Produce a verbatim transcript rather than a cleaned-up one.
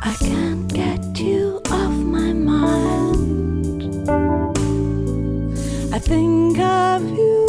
I can't get you off my mind. I think of you